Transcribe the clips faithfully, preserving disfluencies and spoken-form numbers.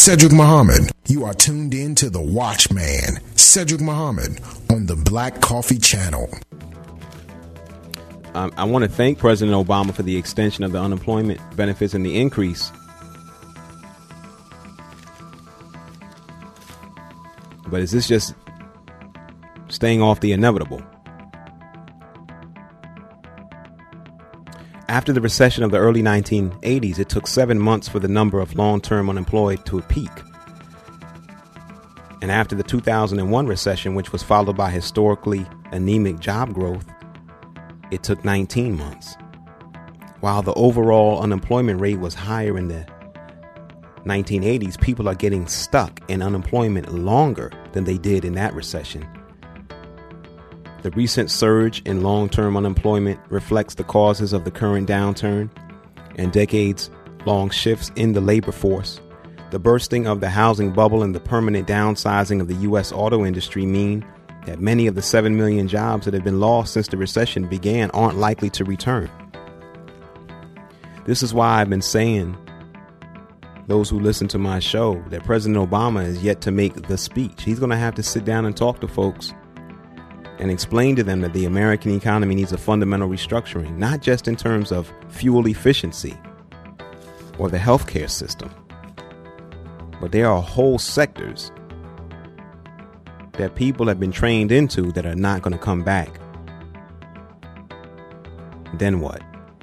Cedric Muhammad. You are tuned in to The Watchman, Cedric Muhammad, on the Black Coffee Channel. Um, I want to thank President Obama for the extension of the unemployment benefits and the increase. But is this just staying off the inevitable? After the recession of the early nineteen eighties, it took seven months for the number of long-term unemployed to peak. And after the two thousand one recession, which was followed by historically anemic job growth, it took nineteen months. While the overall unemployment rate was higher in the nineteen eighties, people are getting stuck in unemployment longer than they did in that recession. The recent surge in long-term unemployment reflects the causes of the current downturn and decades-long shifts in the labor force. The bursting of the housing bubble and the permanent downsizing of the U S auto industry mean that many of the seven million jobs that have been lost since the recession began aren't likely to return. This is why I've been saying, those who listen to my show, that President Obama is yet to make the speech. He's going to have to sit down and talk to folks and explain to them that the American economy needs a fundamental restructuring, not just in terms of fuel efficiency or the healthcare system, but there are whole sectors that people have been trained into that are not going to come back. Then what?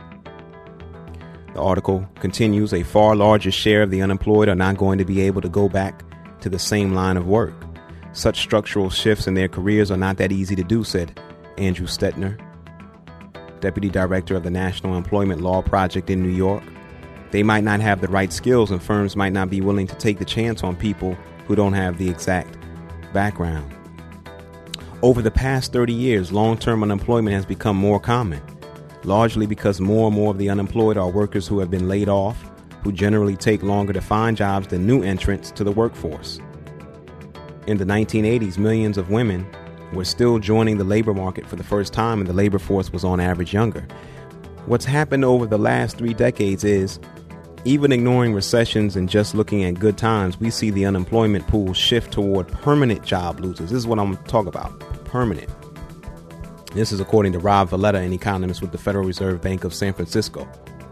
The article continues, a far larger share of the unemployed are not going to be able to go back to the same line of work. Such structural shifts in their careers are not that easy to do, said Andrew Stetner, Deputy Director of the National Employment Law Project in New York. They might not have the right skills, and firms might not be willing to take the chance on people who don't have the exact background. Over the past thirty years, long-term unemployment has become more common, largely because more and more of the unemployed are workers who have been laid off, who generally take longer to find jobs than new entrants to the workforce. In the nineteen eighties, millions of women were still joining the labor market for the first time, and the labor force was on average younger. What's happened over the last three decades is, even ignoring recessions and just looking at good times, we see the unemployment pool shift toward permanent job losers. This is what I'm talking about, permanent. This is according to Rob Valletta, an economist with the Federal Reserve Bank of San Francisco.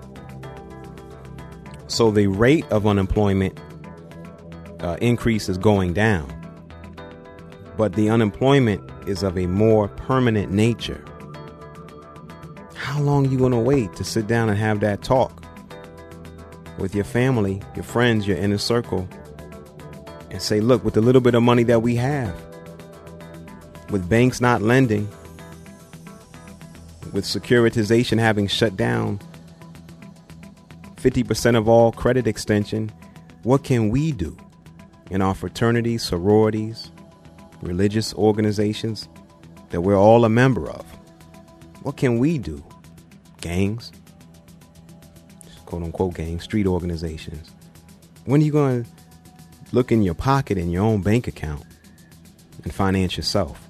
So the rate of unemployment uh, increase is going down, but the unemployment is of a more permanent nature. How long are you going to wait to sit down and have that talk with your family, your friends, your inner circle, and say, look, with the little bit of money that we have, with banks not lending, with securitization having shut down fifty percent of all credit extension, what can we do in our fraternities, sororities, religious organizations that we're all a member of? What can we do? Gangs, quote unquote gangs, street organizations. When are you going to look in your pocket, in your own bank account, and finance yourself?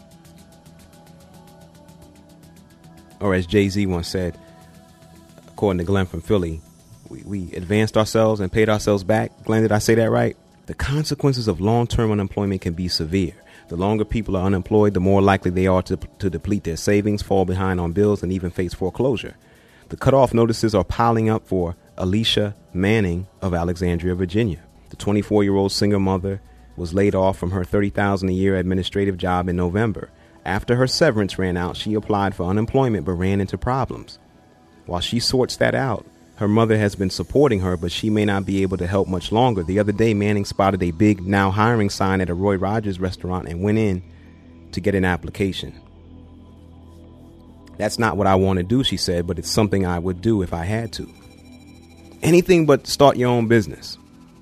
Or as Jay-Z once said, according to Glenn from Philly, we, we advanced ourselves and paid ourselves back. Glenn, did I say that right? The consequences of long-term unemployment can be severe. The longer people are unemployed, the more likely they are to, to deplete their savings, fall behind on bills, and even face foreclosure. The cutoff notices are piling up for Alicia Manning of Alexandria, Virginia. The twenty-four-year-old single mother was laid off from her thirty thousand dollars a year administrative job in November. After her severance ran out, she applied for unemployment but ran into problems. While she sorts that out, her mother has been supporting her, but she may not be able to help much longer. The other day, Manning spotted a big now hiring sign at a Roy Rogers restaurant and went in to get an application. That's not what I want to do, she said, but it's something I would do if I had to. Anything but start your own business.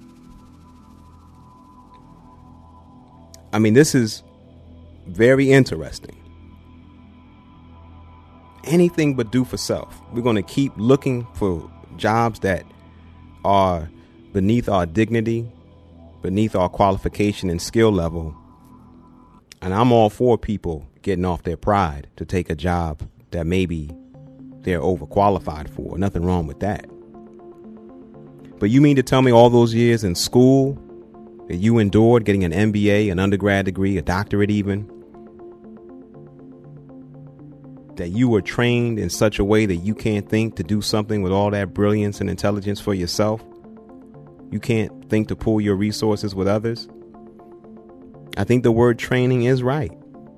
I mean, this is very interesting. Anything but do for self. We're going to keep looking for jobs that are beneath our dignity, beneath our qualification and skill level. And I'm all for people getting off their pride to take a job that maybe they're overqualified for. Nothing wrong with that. But you mean to tell me all those years in school that you endured getting an M B A, an undergrad degree, a doctorate even, that you were trained in such a way that you can't think to do something with all that brilliance and intelligence for yourself. You can't think to pool your resources with others. I think the word training is right.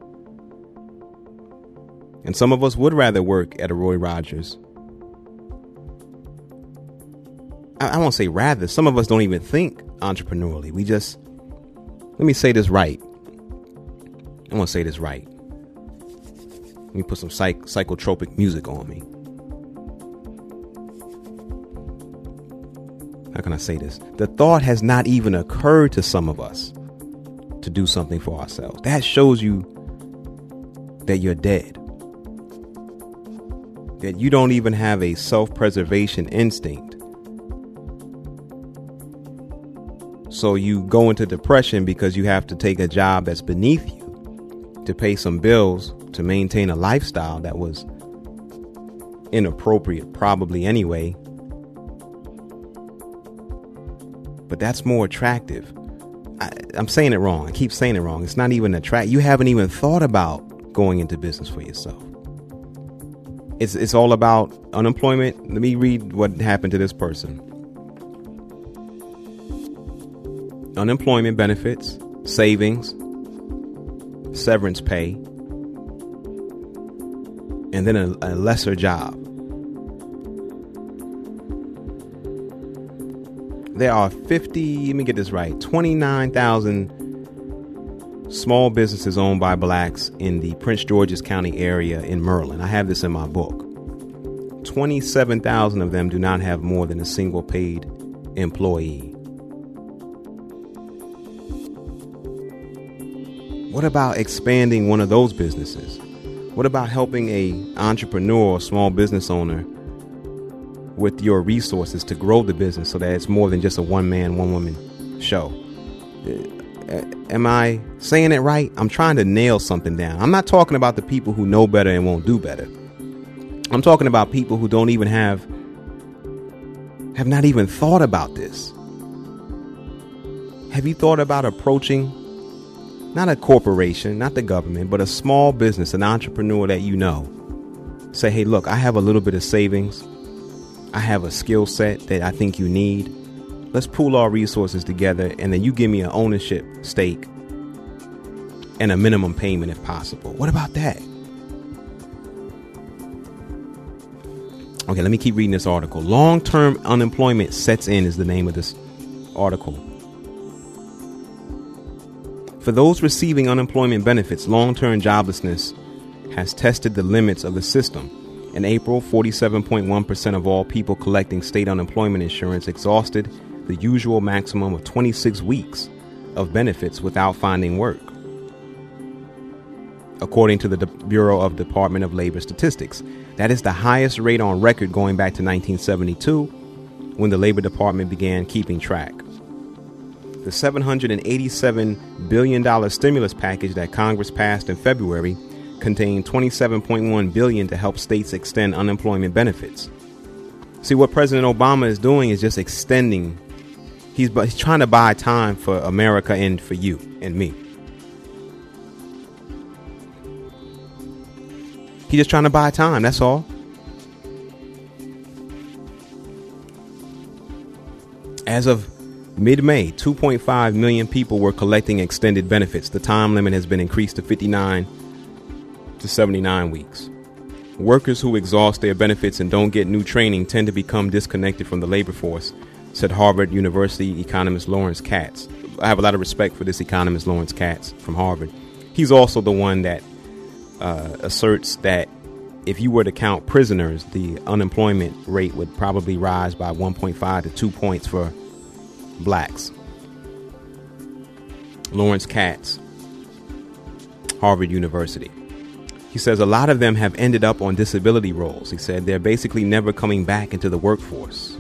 And some of us would rather work at a Roy Rogers. I, I won't say rather. Some of us don't even think entrepreneurially. We just, let me say this right. I want to say this right. Let me put some psych, psychotropic music on me. How can I say this? The thought has not even occurred to some of us to do something for ourselves. That shows you that you're dead. That you don't even have a self-preservation instinct. So you go into depression because you have to take a job that's beneath you to pay some bills to maintain a lifestyle that was inappropriate, probably anyway. But that's more attractive. I, I'm saying it wrong. I keep saying it wrong. It's not even attract. You haven't even thought about going into business for yourself. It's it's all about unemployment. Let me read what happened to this person. Unemployment benefits, savings, severance pay, and then a, a lesser job. There are fifty, let me get this right, twenty-nine thousand small businesses owned by blacks in the Prince George's County area in Maryland. I have this in my book. twenty-seven thousand of them do not have more than a single paid employee. What about expanding one of those businesses? What about helping a entrepreneur or small business owner with your resources to grow the business so that it's more than just a one-man, one-woman show? Am I saying it right? I'm trying to nail something down. I'm not talking about the people who know better and won't do better. I'm talking about people who don't even have, have not even thought about this. Have you thought about approaching not a corporation, not the government, but a small business, an entrepreneur that you know? Say, hey, look, I have a little bit of savings. I have a skill set that I think you need. Let's pool our resources together, and then you give me an ownership stake and a minimum payment if possible. What about that? Okay, let me keep reading this article. Long-term unemployment sets in is the name of this article. For those receiving unemployment benefits, long-term joblessness has tested the limits of the system. In April, forty-seven point one percent of all people collecting state unemployment insurance exhausted the usual maximum of twenty-six weeks of benefits without finding work, according to the De- Bureau of Department of Labor Statistics. That is the highest rate on record going back to nineteen seventy-two, when the Labor Department began keeping track. The seven hundred eighty-seven billion dollars stimulus package that Congress passed in February contained twenty-seven point one billion dollars to help states extend unemployment benefits. See, what President Obama is doing is just extending. He's, he's trying to buy time for America and for you and me. He's just trying to buy time. That's all. As of mid-May, two point five million people were collecting extended benefits. The time limit has been increased to fifty-nine to seventy-nine weeks. Workers who exhaust their benefits and don't get new training tend to become disconnected from the labor force, said Harvard University economist Lawrence Katz. I have a lot of respect for this economist, Lawrence Katz from Harvard. He's also the one that uh, asserts that if you were to count prisoners, the unemployment rate would probably rise by one point five to two points for blacks. Lawrence Katz, Harvard University. He says a lot of them have ended up on disability rolls. He said they're basically never coming back into the workforce.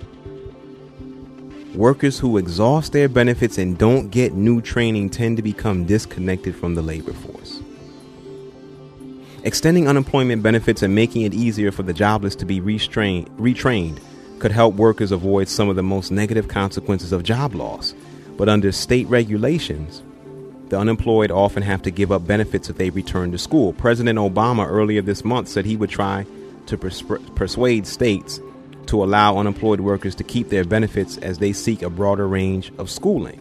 Workers who exhaust their benefits and don't get new training tend to become disconnected from the labor force. Extending unemployment benefits and making it easier for the jobless to be restrained, retrained could help workers avoid some of the most negative consequences of job loss. But under state regulations, the unemployed often have to give up benefits if they return to school. President Obama earlier this month said he would try to pers- persuade states to allow unemployed workers to keep their benefits as they seek a broader range of schooling.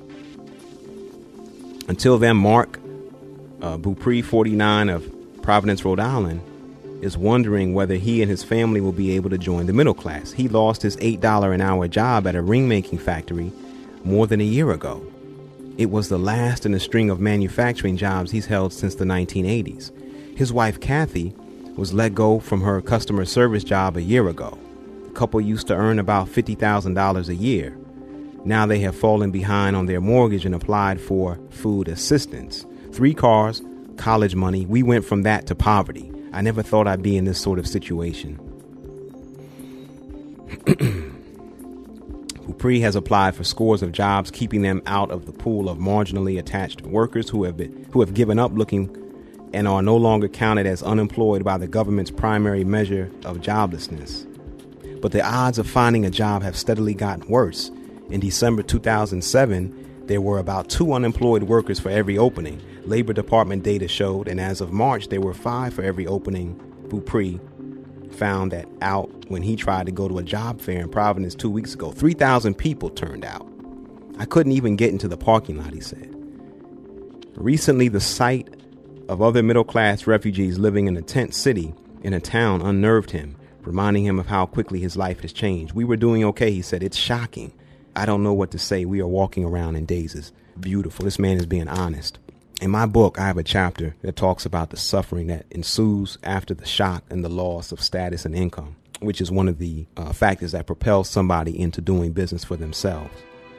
Until then, Mark uh, Beaupre, forty-nine, of Providence, Rhode Island, is wondering whether he and his family will be able to join the middle class. He lost his eight dollars an hour job at a ring-making factory more than a year ago. It was the last in a string of manufacturing jobs he's held since the nineteen eighties. His wife, Kathy, was let go from her customer service job a year ago. The couple used to earn about fifty thousand dollars a year. Now they have fallen behind on their mortgage and applied for food assistance. Three cars, college money. We went from that to poverty. I never thought I'd be in this sort of situation. Beaupre has applied for scores of jobs, keeping them out of the pool of marginally attached workers who have been, who have given up looking and are no longer counted as unemployed by the government's primary measure of joblessness. But the odds of finding a job have steadily gotten worse. In December two thousand seven, there were about two unemployed workers for every opening. Labor Department data showed, and as of March, there were five for every opening. Beaupre found that out when he tried to go to a job fair in Providence two weeks ago. three thousand people turned out. I couldn't even get into the parking lot, he said. Recently, the sight of other middle-class refugees living in a tent city in a town unnerved him, reminding him of how quickly his life has changed. We were doing okay, he said. It's shocking. I don't know what to say. We are walking around in dazes. Beautiful. This man is being honest. In my book, I have a chapter that talks about the suffering that ensues after the shock and the loss of status and income, which is one of the uh, factors that propels somebody into doing business for themselves.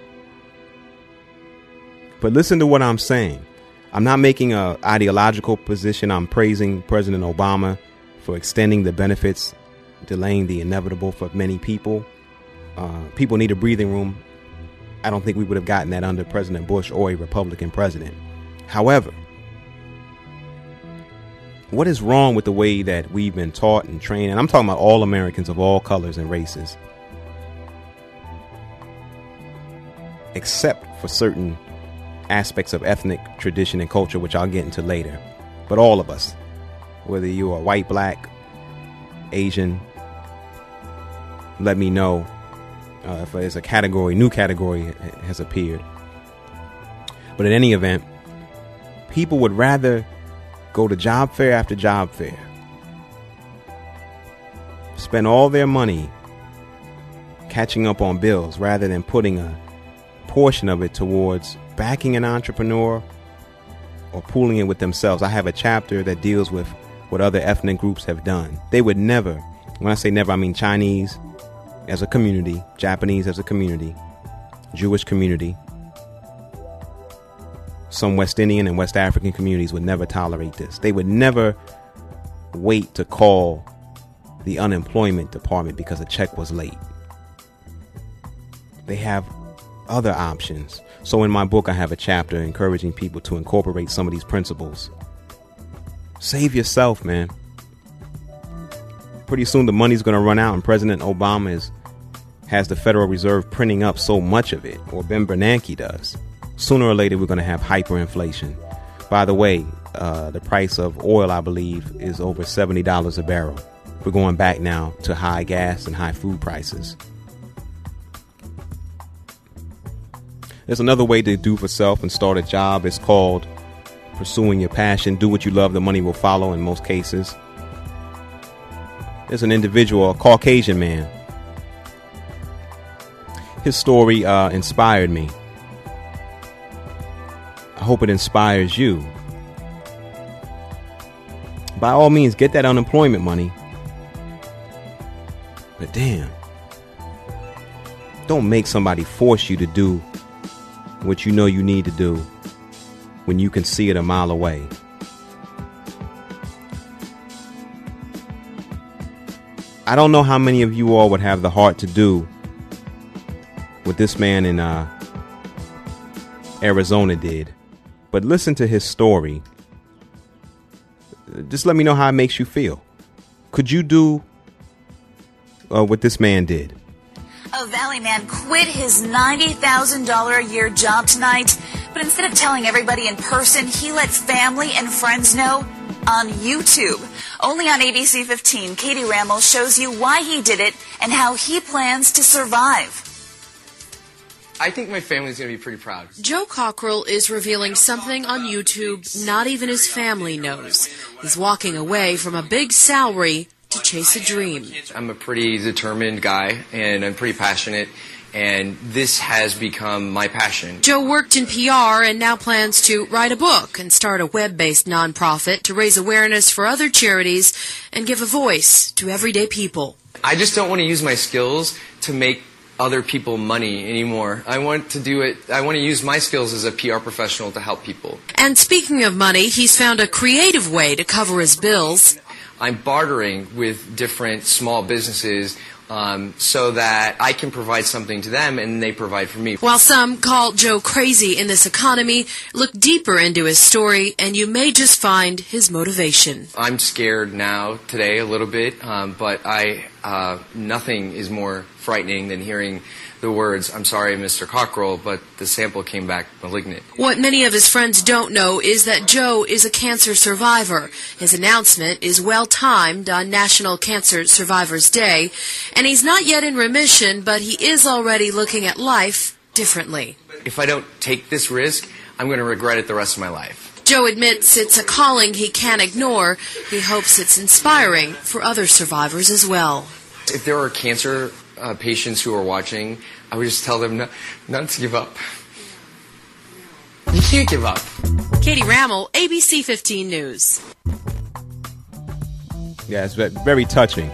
But listen to what I'm saying. I'm not making an ideological position. I'm praising President Obama for extending the benefits, delaying the inevitable for many people. Uh, people need a breathing room. I don't think we would have gotten that under President Bush or a Republican president. However, what is wrong with the way that we've been taught and trained? And I'm talking about all Americans of all colors and races, except for certain aspects of ethnic tradition and culture, which I'll get into later. But all of us, whether you are white, black, Asian, let me know uh, if there's a category, new category has appeared. But in any event, people would rather go to job fair after job fair, spend all their money catching up on bills rather than putting a portion of it towards backing an entrepreneur or pooling it with themselves. I have a chapter that deals with what other ethnic groups have done. They would never, when I say never, I mean Chinese as a community, Japanese as a community, Jewish community. Some West Indian and West African communities would never tolerate this. They would never wait to call the unemployment department because a check was late. They have other options. So in my book, I have a chapter encouraging people to incorporate some of these principles. Save yourself, man. Pretty soon the money's going to run out, and President Obama is, has the Federal Reserve printing up so much of it, or Ben Bernanke does. Sooner or later, we're going to have hyperinflation. By the way, uh, the price of oil, I believe, is over seventy dollars a barrel. We're going back now to high gas and high food prices. There's another way to do for self and start a job. It's called pursuing your passion. Do what you love. The money will follow in most cases. There's an individual, a Caucasian man. His story uh, inspired me. I hope it inspires you. By all means, get that unemployment money. But damn, don't make somebody force you to do what you know you need to do when you can see it a mile away. I don't know how many of you all would have the heart to do what this man in uh, Arizona did. But listen to his story. Just let me know how it makes you feel. Could you do uh, what this man did? A Valley man quit his ninety thousand dollars a year job tonight, but instead of telling everybody in person, he let family and friends know on YouTube. Only on A B C fifteen, Katie Rammel shows you why he did it and how he plans to survive. I think my family's going to be pretty proud. Joe Cockrell is revealing something on YouTube not even his family knows. He's walking away from a big salary to chase a dream. I'm a pretty determined guy, and I'm pretty passionate, and this has become my passion. Joe worked in P R and now plans to write a book and start a web-based nonprofit to raise awareness for other charities and give a voice to everyday people. I just don't want to use my skills to make other people money anymore. I want to do it, I want to use my skills as a P R professional to help people. And speaking of money, he's found a creative way to cover his bills. I'm bartering with different small businesses um, so that I can provide something to them and they provide for me. While some call Joe crazy in this economy, look deeper into his story and you may just find his motivation. I'm scared now today a little bit, um, but I uh, nothing is more frightening than hearing the words, "I'm sorry, Mister Cockrell, but the sample came back malignant." What many of his friends don't know is that Joe is a cancer survivor. His announcement is well-timed on National Cancer Survivors Day, and he's not yet in remission, but he is already looking at life differently. If I don't take this risk, I'm going to regret it the rest of my life. Joe admits it's a calling he can't ignore. He hopes it's inspiring for other survivors as well. If there are cancer uh, patients who are watching, I would just tell them not, not to give up. You can't give up. Katie Rammel, A B C fifteen News. Yeah, it's very touching.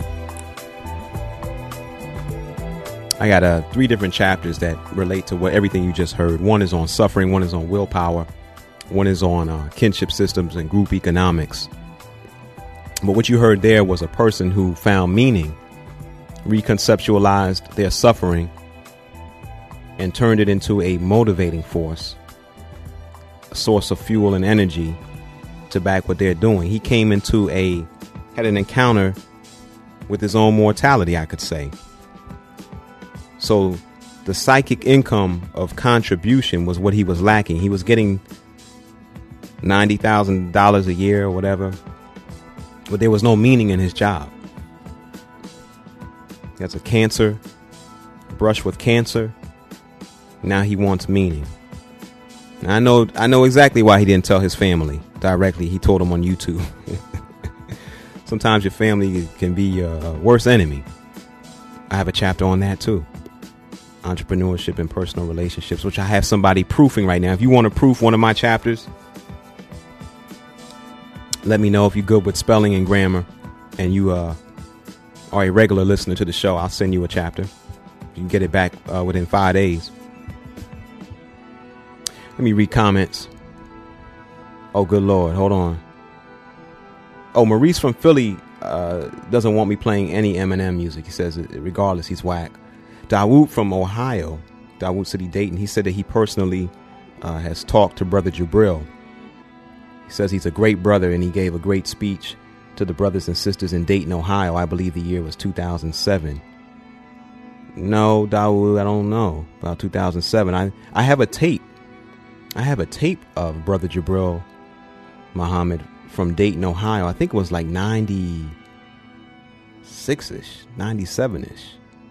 I got uh, three different chapters that relate to what everything you just heard. One is on suffering, one is on willpower, one is on uh, kinship systems and group economics. But what you heard there was a person who found meaning, reconceptualized their suffering, and turned it into a motivating force, a source of fuel and energy to back what they're doing. He came into a, had an encounter with his own mortality, I could say. So the psychic income of contribution was what he was lacking. He was getting ninety thousand dollars a year or whatever, but there was no meaning in his job. He has a cancer, brush with cancer. Now he wants meaning. Now I know I know exactly why he didn't tell his family directly. He told them on YouTube. Sometimes your family can be your worst enemy. I have a chapter on that too. Entrepreneurship and personal relationships, which I have somebody proofing right now. If you want to proof one of my chapters, let me know. If you're good with spelling and grammar and you uh, are a regular listener to the show, I'll send you a chapter. You can get it back uh, within five days. Let me read comments. Oh, good Lord. Hold on. Oh, Maurice from Philly uh, doesn't want me playing any Eminem music. He says, regardless, he's whack. Dawood from Ohio, Dawood City, Dayton, he said that he personally uh, has talked to Brother Jabril. He says he's a great brother and he gave a great speech to the brothers and sisters in Dayton, Ohio. I believe the year was two thousand seven. No, Dawood, I don't know about two thousand seven. I, I have a tape. I have a tape of Brother Jabril Muhammad from Dayton, Ohio. I think it was like ninety-six-ish, ninety-seven-ish.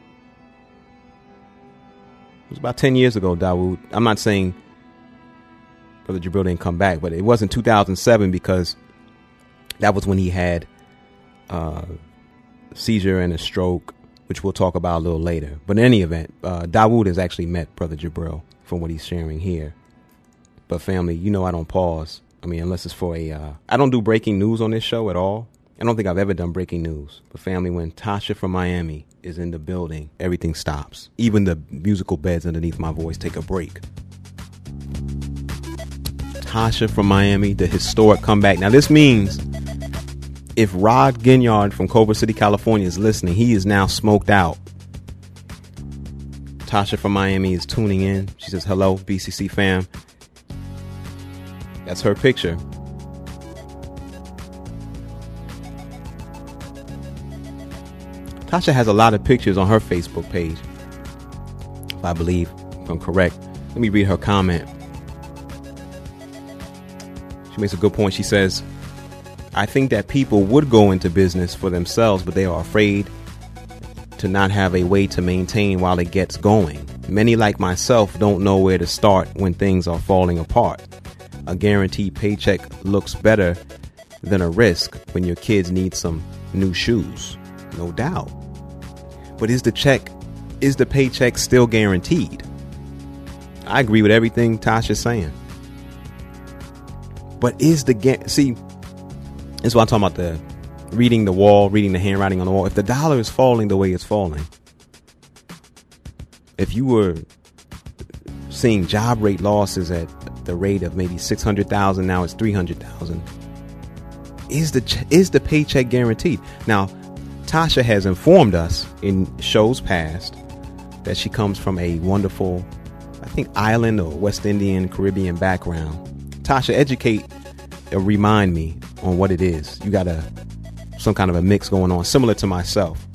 It was about ten years ago, Dawood. I'm not saying Brother Jabril didn't come back, but it wasn't two thousand seven because that was when he had uh, seizure and a stroke, which we'll talk about a little later. But in any event, uh, Dawood has actually met Brother Jabril from what he's sharing here. But family, you know I don't pause. I mean, unless it's for a... Uh, I don't do breaking news on this show at all. I don't think I've ever done breaking news. But family, when Tasha from Miami is in the building, everything stops. Even the musical beds underneath my voice take a break. Tasha from Miami, the historic comeback. Now this means if Rod Ginyard from Culver City, California is listening, he is now smoked out. Tasha from Miami is tuning in. She says, hello, B C C fam. That's her picture. Tasha has a lot of pictures on her Facebook page. if I believe if I'm correct. Let me read her comment. She makes a good point. She says, I think that people would go into business for themselves, but they are afraid to not have a way to maintain while it gets going. Many, like myself, don't know where to start when things are falling apart. A guaranteed paycheck looks better than a risk when your kids need some new shoes. No doubt. But is the check, is the paycheck still guaranteed? I agree with everything Tasha's saying. But is the, ga- see, this is what I'm talking about, the reading the wall, reading the handwriting on the wall. If the dollar is falling the way it's falling, if you were seeing job rate losses at the rate of maybe six hundred thousand, now it's three hundred thousand, is the ch- is the paycheck guaranteed? Now, Tasha has informed us in shows past that she comes from a wonderful, I think, island or West Indian, Caribbean background. Tasha, educate or remind me on what it is. You got a some kind of a mix going on, similar to myself.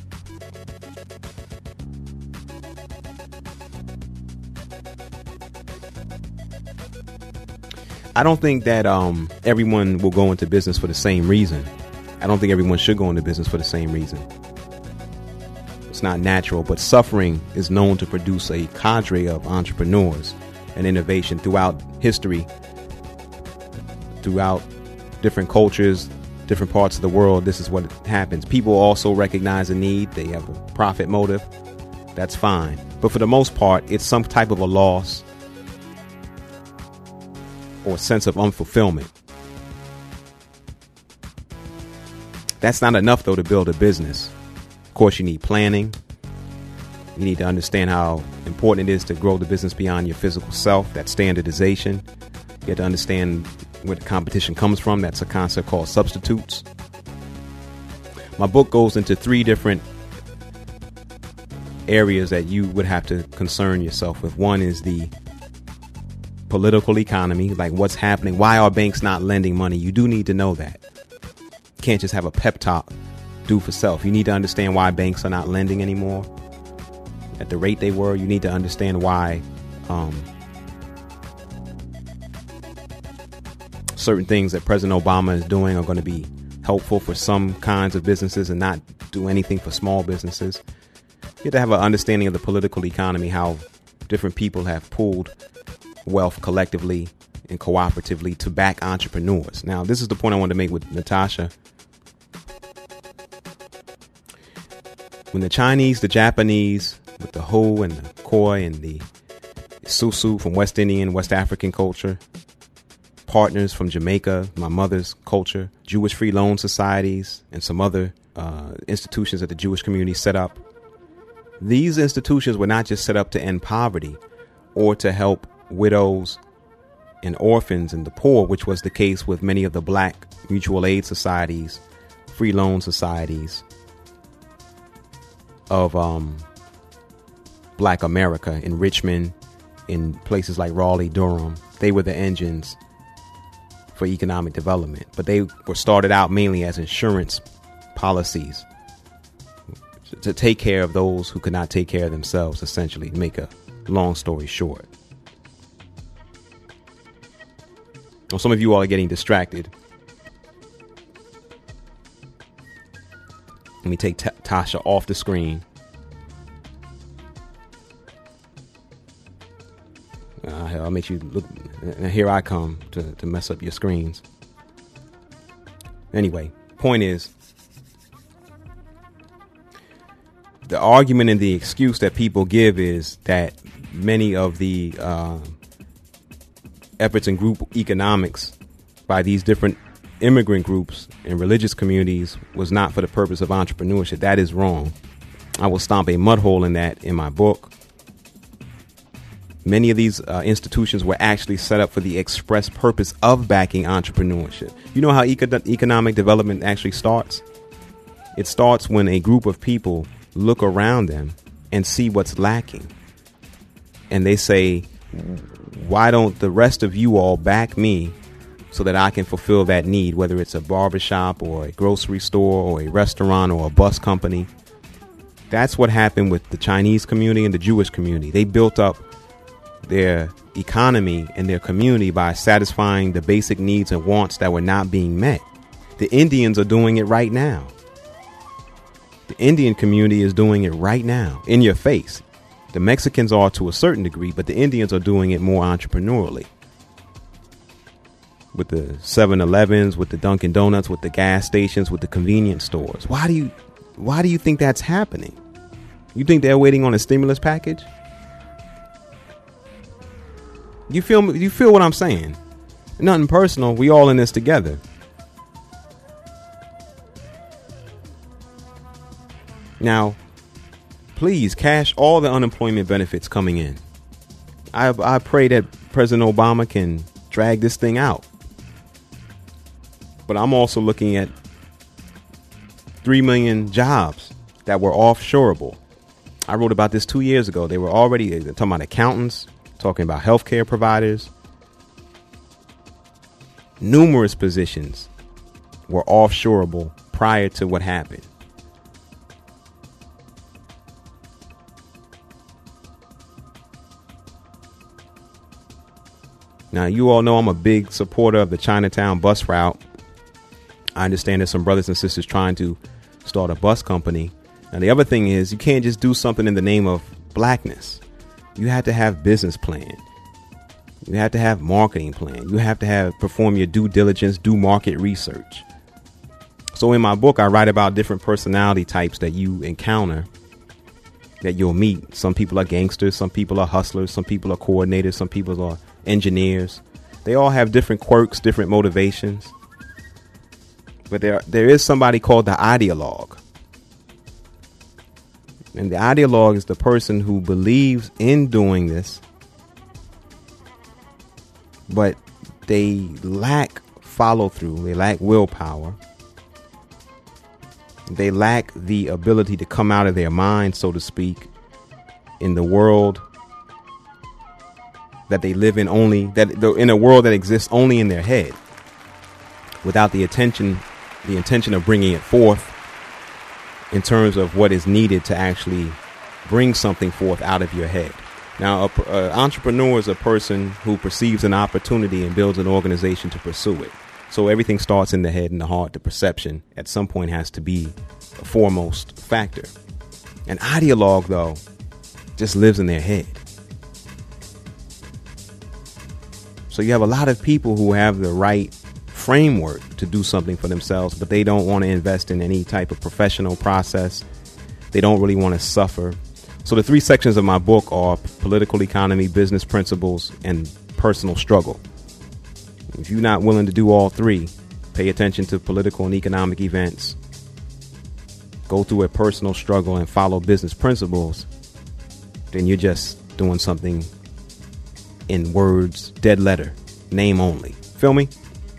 I don't think that um, everyone will go into business for the same reason. I don't think everyone should go into business for the same reason. It's not natural, but suffering is known to produce a cadre of entrepreneurs and innovation throughout history, throughout different cultures, different parts of the world. This is what happens. People also recognize a need. They have a profit motive. That's fine. But for the most part, it's some type of a loss or sense of unfulfillment. That's not enough, though, to build a business. Of course, you need planning. You need to understand how important it is to grow the business beyond your physical self, that standardization. You have to understand where the competition comes from. That's a concept called substitutes. My book goes into three different areas that you would have to concern yourself with. One is the political economy, like what's happening. Why are banks not lending money? You do need to know that. You can't just have a pep talk, do for self. You need to understand why banks are not lending anymore at the rate they were. You need to understand why um, certain things that President Obama is doing are going to be helpful for some kinds of businesses and not do anything for small businesses. You have to have an understanding of the political economy, how different people have pooled wealth collectively and cooperatively to back entrepreneurs. Now, this is the point I wanted to make with Natasha. When the Chinese, the Japanese, with the Ho and the Khoi and the Susu from West Indian, West African culture, partners from Jamaica, my mother's culture, Jewish free loan societies, and some other uh, institutions that the Jewish community set up. These institutions were not just set up to end poverty or to help widows and orphans and the poor, which was the case with many of the black mutual aid societies, free loan societies of um, black America in Richmond, in places like Raleigh, Durham. They were the engines for economic development, but they were started out mainly as insurance policies to take care of those who could not take care of themselves, essentially, to make a long story short. Well, some of you all are getting distracted. Let me take T- Tasha off the screen. Uh, I'll make you look. And here I come to, to mess up your screens. Anyway, point is, the argument and the excuse that people give is that many of the uh, efforts in group economics by these different immigrant groups and religious communities was not for the purpose of entrepreneurship. That is wrong. I will stomp a mud hole in that in my book. Many of these uh, institutions were actually set up for the express purpose of backing entrepreneurship. You know how eco- economic development actually starts? It starts when a group of people look around them and see what's lacking. And they say, why don't the rest of you all back me so that I can fulfill that need, whether it's a barbershop or a grocery store or a restaurant or a bus company. That's what happened with the Chinese community and the Jewish community. They built up their economy and their community by satisfying the basic needs and wants that were not being met. The Indians are doing it right now. The Indian community is doing it right now in your face. The Mexicans are to a certain degree, but the Indians are doing it more entrepreneurially. With the seven elevens, with the Dunkin' Donuts, with the gas stations, with the convenience stores. Why do you why do you think that's happening? You think they're waiting on a stimulus package? You feel you feel what I'm saying? Nothing personal. We all in this together. Now, please cash all the unemployment benefits coming in. I I pray that President Obama can drag this thing out. But I'm also looking at three million jobs that were offshoreable. I wrote about this two years ago. They were already talking about accountants, talking about healthcare providers. Numerous positions were offshoreable prior to what happened. Now, you all know I'm a big supporter of the Chinatown bus route. I understand there's some brothers and sisters trying to start a bus company. Now, the other thing is you can't just do something in the name of blackness. You have to have business plan. You have to have marketing plan. You have to have perform your due diligence, do market research. So in my book, I write about different personality types that you encounter, that you'll meet. Some people are gangsters. Some people are hustlers. Some people are coordinators. Some people are engineers. They all have different quirks, different motivations. But there, there is somebody called the ideologue. And the ideologue is the person who believes in doing this, but they lack follow through. They lack willpower. They lack the ability to come out of their mind, so to speak, in the world that they live in, only that in a world that exists only in their head, without the attention, the intention of bringing it forth in terms of what is needed to actually bring something forth out of your head. Now, an entrepreneur is a person who perceives an opportunity and builds an organization to pursue it. So everything starts in the head and the heart. The perception at some point has to be a foremost factor. An ideologue, though, just lives in their head. So you have a lot of people who have the right framework to do something for themselves, but they don't want to invest in any type of professional process. They don't really want to suffer. So the three sections of my book are political economy, business principles, and personal struggle. If you're not willing to do all three, pay attention to political and economic events, go through a personal struggle, and follow business principles, then you're just doing something in words, dead letter, name only. Feel me?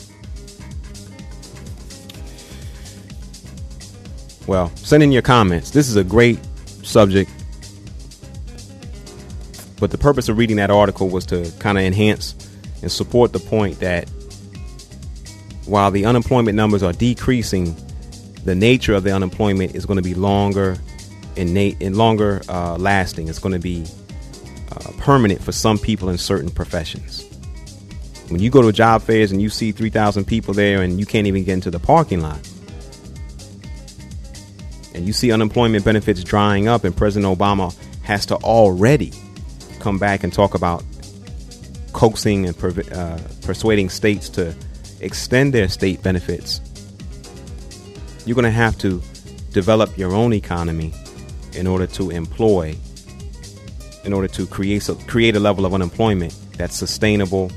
Well, send in your comments. This is a great subject, but the purpose of reading that article was to kind of enhance and support the point that while the unemployment numbers are decreasing, the nature of the unemployment is going to be longer and, na- and longer uh, lasting. It's going to be uh, permanent for some people in certain professions. When you go to job fairs and you see three thousand people there and you can't even get into the parking lot, and you see unemployment benefits drying up, and President Obama has to already come back and talk about coaxing and per- uh, persuading states to extend their state benefits, you're going to have to develop your own economy in order to employ, in order to create a, create a level of unemployment that's sustainable,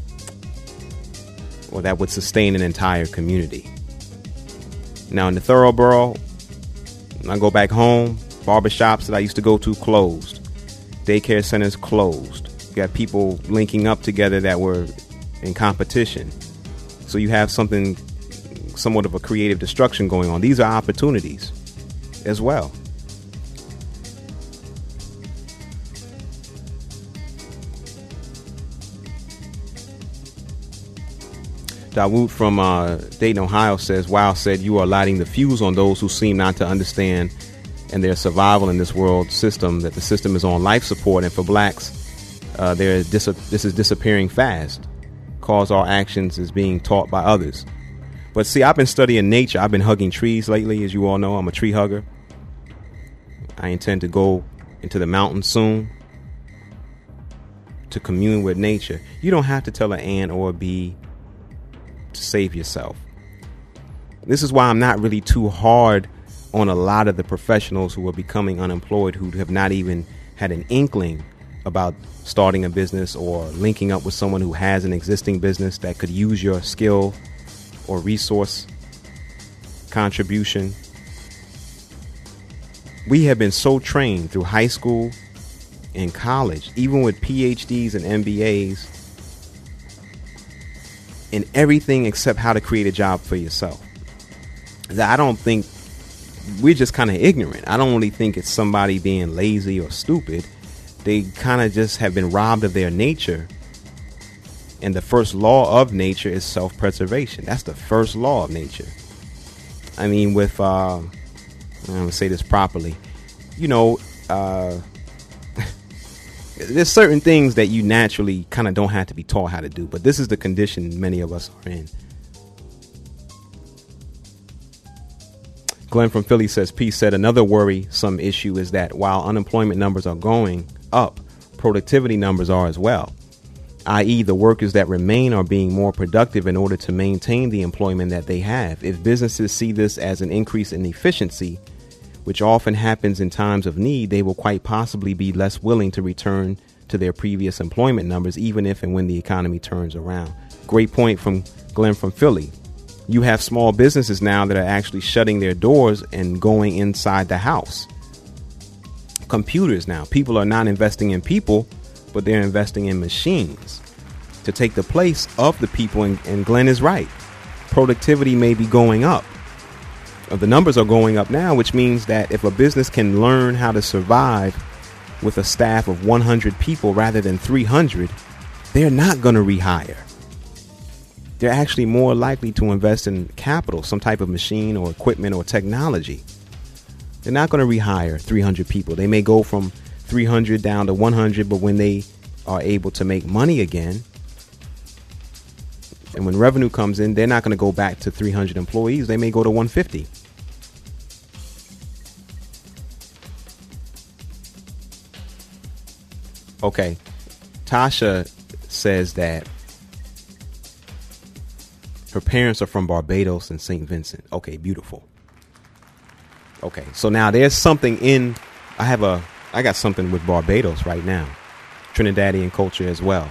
or that would sustain an entire community. Now, in the Thoroughborough, when I go back home, barbershops that I used to go to closed. Daycare centers closed. You got people linking up together that were in competition. So you have something, somewhat of a creative destruction going on. These are opportunities as well. Dawood from uh, Dayton, Ohio says, "Wow," said, "you are lighting the fuse on those who seem not to understand and their survival in this world system, that the system is on life support. And for blacks, uh, they're dis- this is disappearing fast. Cause our actions is being taught by others. But see, I've been studying nature. I've been hugging trees lately, as you all know. I'm a tree hugger. I intend to go into the mountains soon to commune with nature. You don't have to tell an ant or a bee to save yourself. This is why I'm not really too hard on a lot of the professionals who are becoming unemployed, who have not even had an inkling about starting a business or linking up with someone who has an existing business that could use your skill or resource contribution. We have been so trained through high school and college, even with P H Ds and M B As, in everything except how to create a job for yourself. That I don't think, we're just kind of ignorant. I don't really think it's somebody being lazy or stupid. They kind of just have been robbed of their nature. And the first law of nature is self-preservation. That's the first law of nature. I mean, with, uh, I'm going to say this properly, you know, uh, there's certain things that you naturally kind of don't have to be taught how to do. But this is the condition many of us are in. Glenn from Philly says, P said another worrisome issue is that while unemployment numbers are going up, productivity numbers are as well. that is the workers that remain are being more productive in order to maintain the employment that they have. If businesses see this as an increase in efficiency, which often happens in times of need, they will quite possibly be less willing to return to their previous employment numbers, even if and when the economy turns around. Great point from Glenn from Philly. You have small businesses now that are actually shutting their doors and going inside the house. Computers now. People are not investing in people, but they're investing in machines to take the place of the people. And, and Glenn is right. Productivity may be going up. The numbers are going up now, which means that if a business can learn how to survive with a staff of one hundred people rather than three hundred, they're not going to rehire. They're actually more likely to invest in capital, some type of machine or equipment or technology. They're not going to rehire three hundred people. They may go from three hundred down to one hundred, but when they are able to make money again, and when revenue comes in, they're not going to go back to three hundred employees. They may go to one hundred fifty. Okay. Tasha says that her parents are from Barbados and Saint Vincent. Okay, beautiful. Okay, so now there's something in, I have a, I got something with Barbados right now. Trinidadian culture as well.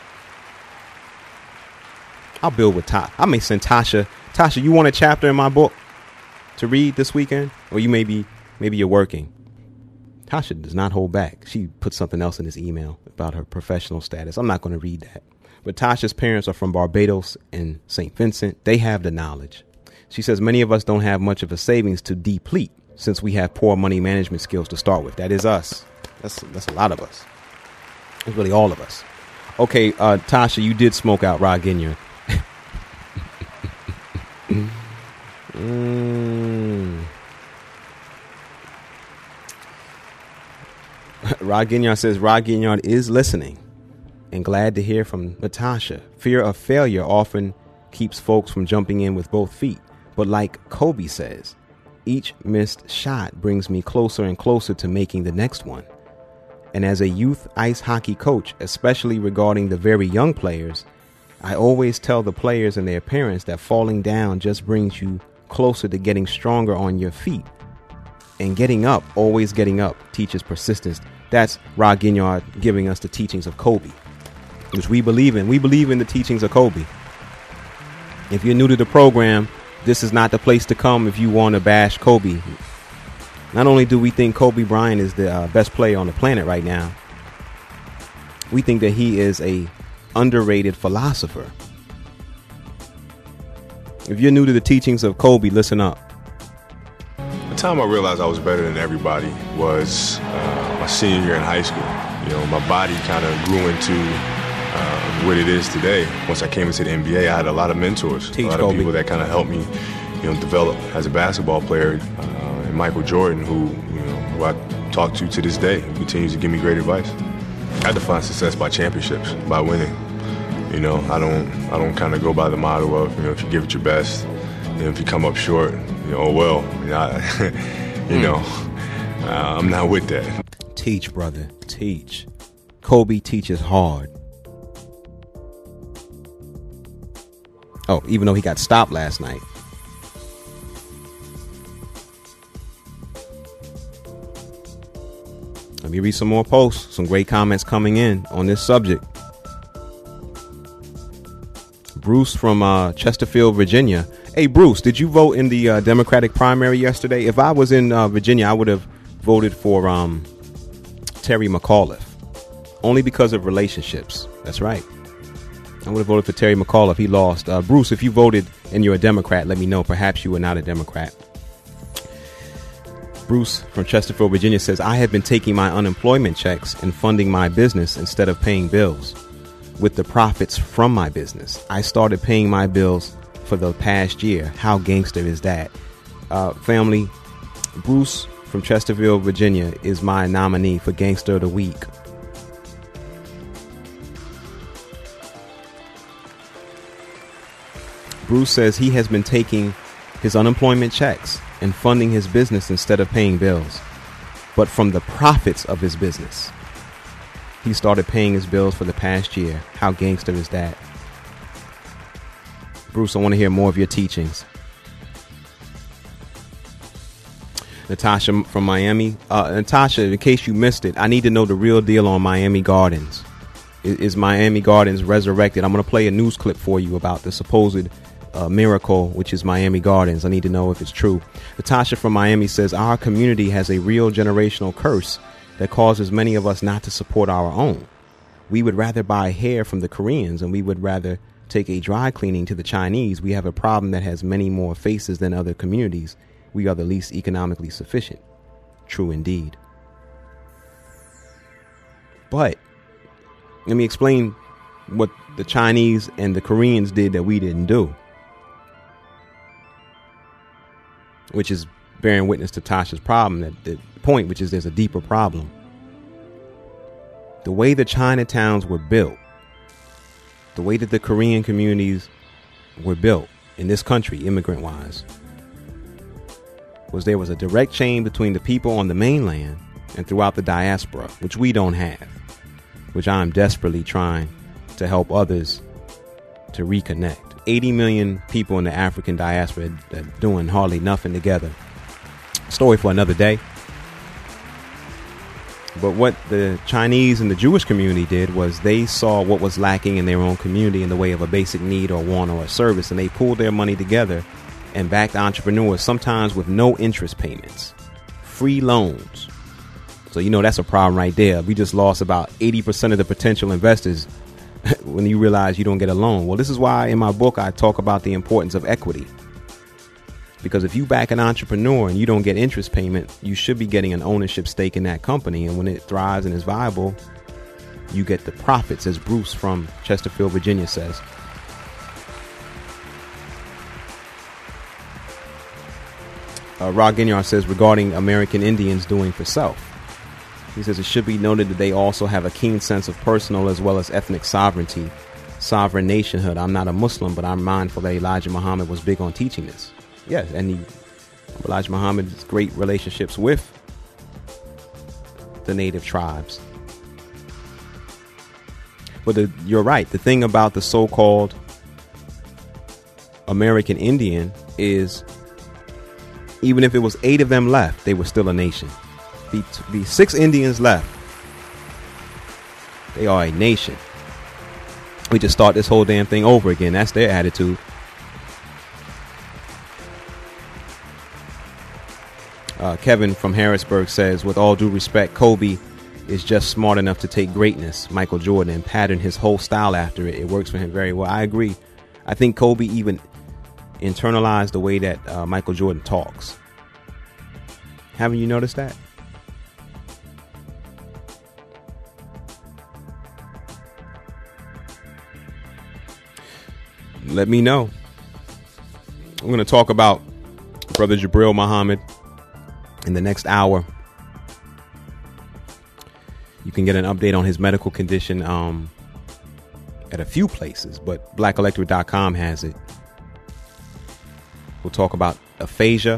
I'll build with Tasha. I may send Tasha. Tasha, you want a chapter in my book to read this weekend? Or you may be, maybe you're working. Tasha does not hold back. She put something else in this email about her professional status. I'm not going to read that. But Tasha's parents are from Barbados and Saint Vincent. They have the knowledge. She says many of us don't have much of a savings to deplete since we have poor money management skills to start with. That is us. That's that's a lot of us. It's really all of us. Okay, uh, Tasha, you did smoke out Rod Ginyard. mm. Rod Ginyard says Rod Ginyard is listening and glad to hear from Natasha. Fear of failure often keeps folks from jumping in with both feet. But like Kobe says, each missed shot brings me closer and closer to making the next one. And as a youth ice hockey coach, especially regarding the very young players, I always tell the players and their parents that falling down just brings you closer to getting stronger on your feet. And getting up, always getting up, teaches persistence. That's Rod Ginyard giving us the teachings of Kobe, which we believe in. We believe in the teachings of Kobe. If you're new to the program, this is not the place to come if you want to bash Kobe. Not only do we think Kobe Bryant is the uh, best player on the planet right now, we think that he is a underrated philosopher. If you're new to the teachings of Kobe, listen up. The time I realized I was better than everybody was uh, my senior year in high school. You know, my body kind of grew into uh, what it is today. Once I came into the N B A, I had a lot of mentors, Teach a lot Kobe. of people that kind of helped me, you know, develop as a basketball player. Uh, and Michael Jordan, who, you know, who I talk to to this day, who continues to give me great advice. I define success by championships, by winning. You know, I don't I don't kind of go by the motto of, you know, if you give it your best, and if you come up short, you know, oh well. You know, I, you know uh, I'm not with that. Teach, brother, teach. Kobe teaches hard. Oh, even though he got stopped last night. Let me read some more posts. Some great comments coming in on this subject. Bruce from uh, Chesterfield, Virginia. Hey, Bruce, did you vote in the uh, Democratic primary yesterday? If I was in uh, Virginia, I would have voted for um, Terry McAuliffe. Only because of relationships. That's right. I would have voted for Terry McAuliffe. He lost. Uh, Bruce, if you voted and you're a Democrat, let me know. Perhaps you were not a Democrat. Bruce from Chesterfield, Virginia says, I have been taking my unemployment checks and funding my business instead of paying bills with the profits from my business. I started paying my bills for the past year. How gangster is that? Uh, family, Bruce from Chesterfield, Virginia is my nominee for Gangster of the Week. Bruce says he has been taking his unemployment checks and funding his business instead of paying bills, but from the profits of his business. He started paying his bills for the past year. How gangster is that? Bruce, I want to hear more of your teachings. Natasha from Miami. Uh, Natasha, in case you missed it, I need to know the real deal on Miami Gardens. Is, is Miami Gardens resurrected? I'm going to play a news clip for you about the supposed uh, miracle, which is Miami Gardens. I need to know if it's true. Natasha from Miami says, our community has a real generational curse that causes many of us not to support our own. We would rather buy hair from the Koreans, and we would rather take a dry cleaning to the Chinese. We have a problem that has many more faces than other communities. We are the least economically sufficient. True indeed. But let me explain what the Chinese and the Koreans did that we didn't do, which is bearing witness to Tasha's problem, that the point, which is there's a deeper problem. The way the Chinatowns were built, the way that the Korean communities were built in this country, immigrant wise, was there was a direct chain between the people on the mainland and throughout the diaspora, which we don't have, which I'm desperately trying to help others to reconnect. eighty million people in the African diaspora that are doing hardly nothing together. Story for another day. But what the Chinese and the Jewish community did was they saw what was lacking in their own community in the way of a basic need or want or a service, and they pulled their money together and backed entrepreneurs, sometimes with no interest payments, free loans. So, you know, that's a problem right there. We just lost about eighty percent of the potential investors when you realize you don't get a loan. Well, this is why in my book I talk about the importance of equity. Because if you back an entrepreneur and you don't get interest payment, you should be getting an ownership stake in that company. And when it thrives and is viable, you get the profits, as Bruce from Chesterfield, Virginia says. Uh, Rod Ginyard says regarding American Indians doing for self. He says it should be noted that they also have a keen sense of personal as well as ethnic sovereignty, sovereign nationhood. I'm not a Muslim, but I'm mindful that Elijah Muhammad was big on teaching this. Yes, and he, Elijah Muhammad's great relationships with the native tribes. But the, you're right. The thing about the so-called American Indian is even if it was eight of them left, they were still a nation. Be, be six Indians left, they are a nation. We just start this whole damn thing over again. That's their attitude. Uh, Kevin from Harrisburg says, with all due respect, Kobe is just smart enough to take greatness, Michael Jordan, and pattern his whole style after it. It works for him very well. I agree. I think Kobe even internalized the way that uh, Michael Jordan talks. Haven't you noticed that? Let me know. I'm going to talk about Brother Jabril Muhammad in the next hour. can get an update on his medical condition um, at a few places, but black electorate dot com has it. We'll talk about aphasia.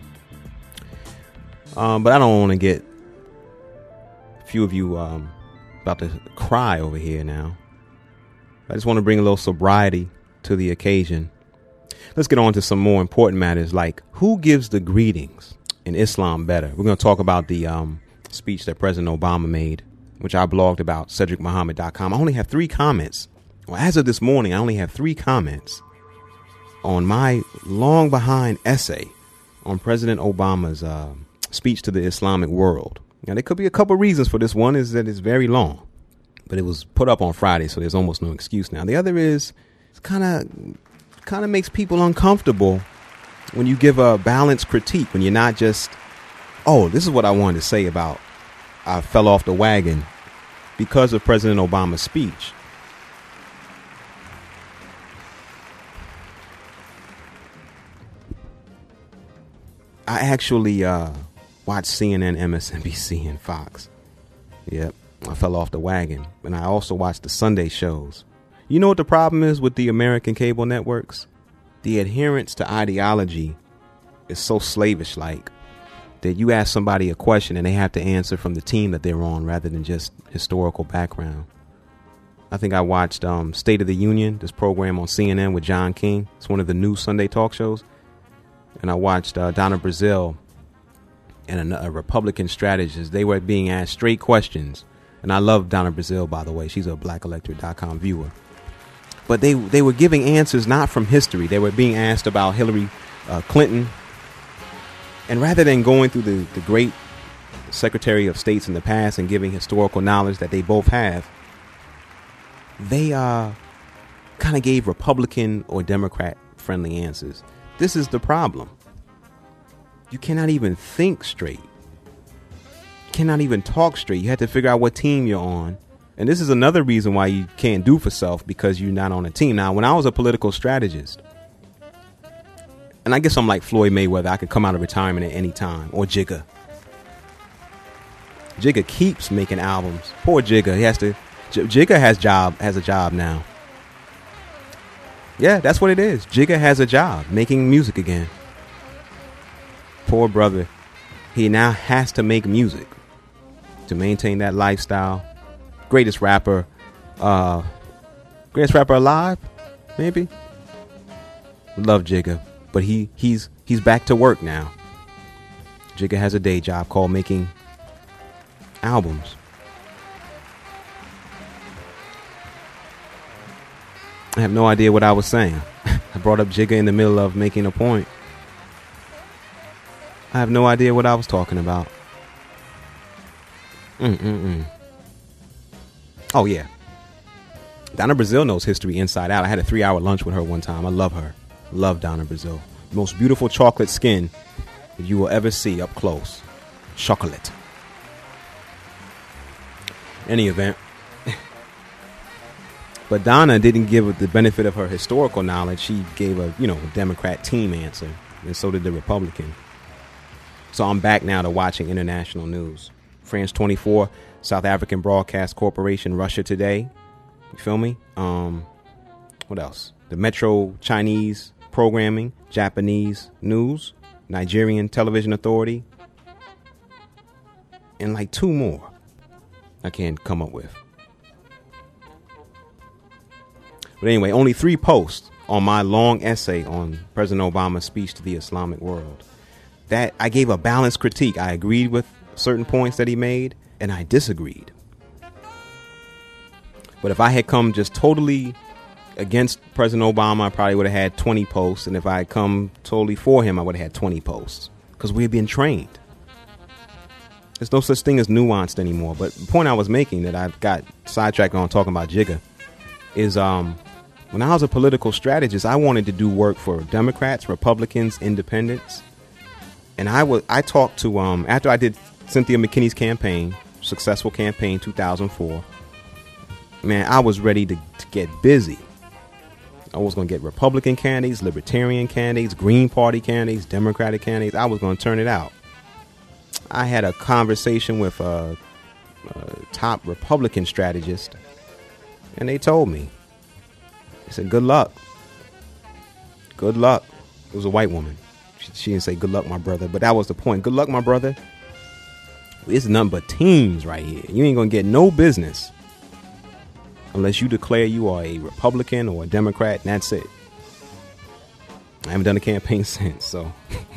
Um, but I don't want to get a few of you um, about to cry over here now. I just want to bring a little sobriety to the occasion. Let's get on to some more important matters, like who gives the greetings in Islam better? We're going to talk about the um, speech that President Obama made, which I blogged about, cedric muhammad dot com. I only have three comments. Well, as of this morning, I only have three comments on my long behind essay on President Obama's uh, speech to the Islamic world. Now, there could be a couple reasons for this. One is that it's very long, but it was put up on Friday, so there's almost no excuse now. The other is it kind of kind of makes people uncomfortable when you give a balanced critique, when you're not just, oh, this is what I wanted to say about I fell off the wagon because of President Obama's speech. I actually uh, watched C N N, M S N B C, and Fox. Yep, I fell off the wagon. And I also watched the Sunday shows. You know what the problem is with the American cable networks? The adherence to ideology is so slavish-like that you ask somebody a question and they have to answer from the team that they're on rather than just historical background. I think I watched um, State of the Union, this program on C N N with John King. It's one of the new Sunday talk shows. And I watched uh, Donna Brazile and a, a Republican strategist. They were being asked straight questions. And I love Donna Brazile, by the way. She's a black electorate dot com viewer. But they they were giving answers not from history. They were being asked about Hillary uh, Clinton. And rather than going through the, the great Secretary of States in the past and giving historical knowledge that they both have, they uh, kind of gave Republican or Democrat friendly answers. This is the problem. You cannot even think straight. You cannot even talk straight. You have to figure out what team you're on. And this is another reason why you can't do for self, because you're not on a team. Now, when I was a political strategist, and I guess I'm like Floyd Mayweather, I could come out of retirement at any time, or Jigga. Jigga keeps making albums. Poor Jigga. He has to. J- Jigga has job has a job now. Yeah, that's what it is. Jigga has a job making music again. Poor brother. He now has to make music to maintain that lifestyle. Greatest rapper, uh, greatest rapper alive, maybe. Love Jigga, but he he's he's back to work now. Jigga has a day job called making albums. I have no idea what I was saying. I brought up Jigga in the middle of making a point. I have no idea what I was talking about. Mm-mm-mm. Oh, yeah. Donna Brazile knows history inside out. I had a three-hour lunch with her one time. I love her. Love Donna Brazile. Most beautiful chocolate skin that you will ever see up close. Chocolate. Any event. But Donna didn't give the benefit of her historical knowledge. She gave a, you know, a Democrat team answer. And so did the Republican. So I'm back now to watching international news. France twenty-four, South African Broadcast Corporation, Russia Today. You feel me? Um, what else? The Metro Chinese Programming, Japanese News, Nigerian Television Authority, and like two more I can't come up with. But anyway, only three posts on my long essay on President Obama's speech to the Islamic world. That I gave a balanced critique. I agreed with certain points that he made, and I disagreed. But if I had come just totally against President Obama, I probably would have had twenty posts. And if I had come totally for him, I would have had twenty posts. Because we've been trained. There's no such thing as nuanced anymore. But the point I was making that I got sidetracked on talking about Jigga is um, when I was a political strategist, I wanted to do work for Democrats, Republicans, independents. And I was I talked to um after I did Cynthia McKinney's campaign, successful campaign, two thousand four. Man, I was ready to, to get busy. I was going to get Republican candidates, Libertarian candidates, Green Party candidates, Democratic candidates. I was going to turn it out. I had a conversation with uh, uh, top Republican strategists, and they told me, they said, good luck. Good luck. It was a white woman. She, she didn't say good luck, my brother, but that was the point. Good luck, my brother. It's nothing but teams right here. You ain't going to get no business unless you declare you are a Republican or a Democrat, and that's it. I haven't done a campaign since, so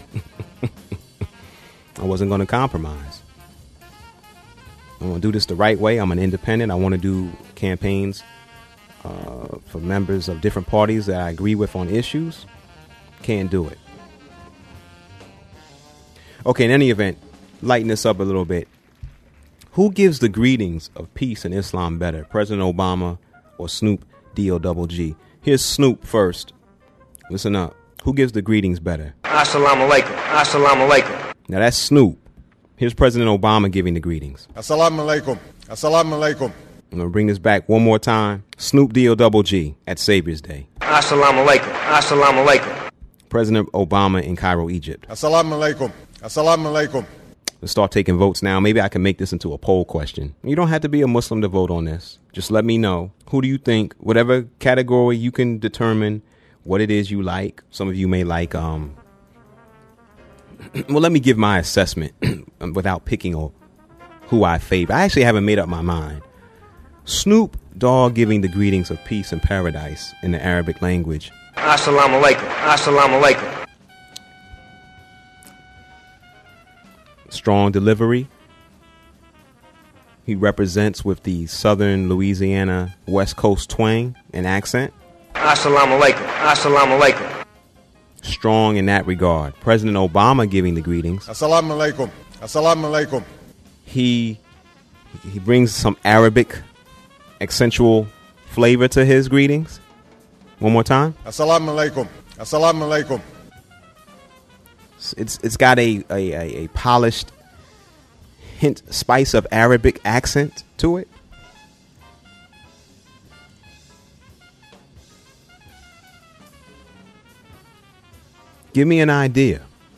I wasn't going to compromise. I'm going to do this the right way. I'm an independent. I want to do campaigns uh, for members of different parties that I agree with on issues. Can't do it. Okay, in any event, lighten this up a little bit. Who gives the greetings of peace and Islam better, President Obama or Snoop D O double G? Here's Snoop first. Listen up. Who gives the greetings better? Assalamu alaikum. Assalamu alaikum. Now that's Snoop. Here's President Obama giving the greetings. Assalamu alaikum. Assalamu alaikum. I'm going to bring this back one more time. Snoop D O double G at Savior's Day. Assalamu alaikum. Assalamu alaikum. President Obama in Cairo, Egypt. Assalamu alaikum. Assalamu alaikum. Let's start taking votes now. Maybe I can make this into a poll question. You don't have to be a Muslim to vote on this. Just let me know. Who do you think, whatever category you can determine what it is you like. Some of you may like, um, well, let me give my assessment without picking a, who I favor. I actually haven't made up my mind. Snoop Dogg giving the greetings of peace and paradise in the Arabic language. Assalamu alaikum. Assalamu alaikum. Strong delivery. He represents with the Southern Louisiana West Coast twang and accent. Assalamu alaikum. Assalamu alaikum. Strong in that regard. President Obama giving the greetings. Assalamu alaikum. Assalamu alaikum. He he brings some Arabic accentual flavor to his greetings. One more time. Assalamu alaikum. Assalamu alaikum. It's it's got a, a, a, a polished hint, spice of Arabic accent to it. Give me an idea.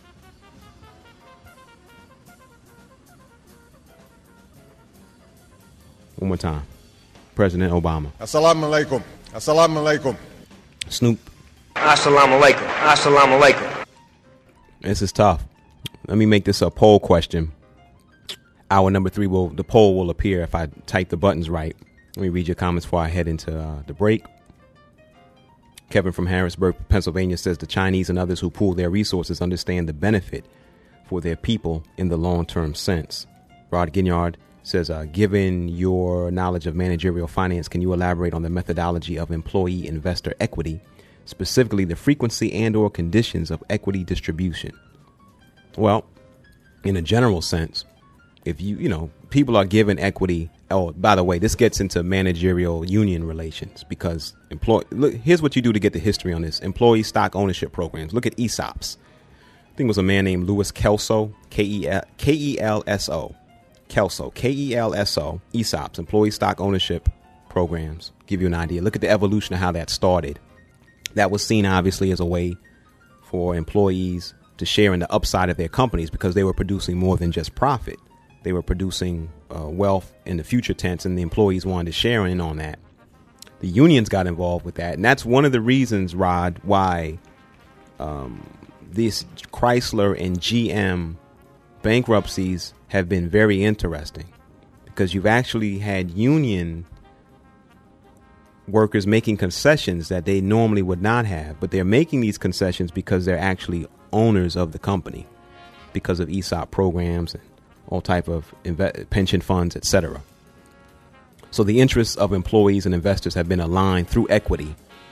One more time. President Obama. Assalamu alaikum. Assalamu alaikum. Snoop. Assalamu alaikum. Assalamu alaikum. This is tough. Let me make this a poll question. Hour number three will the poll will appear if I type the buttons right. Let me read your comments before I head into uh, the break. Kevin from Harrisburg, Pennsylvania says the Chinese and others who pool their resources understand the benefit for their people in the long-term sense. Rod Ginyard says, uh, given your knowledge of managerial finance, can you elaborate on the methodology of employee investor equity, specifically the frequency and or conditions of equity distribution? Well, in a general sense, if you, you know, people are given equity. Oh, by the way, this gets into managerial union relations because employ. Look, here's what you do to get the history on this. Employee stock ownership programs. Look at E S O Ps. I think it was a man named Louis Kelso, K E L S O. Kelso, K E L S O. E S O Ps, employee stock ownership programs. Give you an idea. Look at the evolution of how that started. That was seen, obviously, as a way for employees to share in the upside of their companies because they were producing more than just profit. They were producing uh, wealth in the future tense, and the employees wanted to share in on that. The unions got involved with that, and that's one of the reasons, Rod, why um, these Chrysler and G M bankruptcies have been very interesting, because you've actually had union workers making concessions that they normally would not have, but they're making these concessions because they're actually owners of the company because of E S O P programs and all type of inve- pension funds, et cetera. So the interests of employees and investors have been aligned through equity.